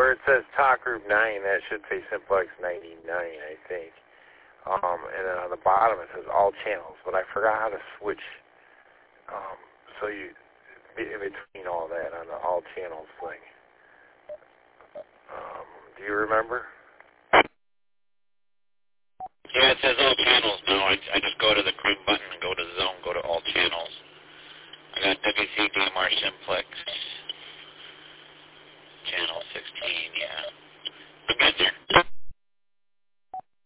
where it says Talk Group 9, that should say Simplex 99, I think. And then on the bottom it says All Channels, but I forgot how to switch. So you, in between all that on the All Channels thing. Do you remember? Yeah, it says All Channels now. I just go to the Chrome button and go to Zone, go to All Channels. I got WCDMR Simplex. Channel 16, yeah. I'm getting there.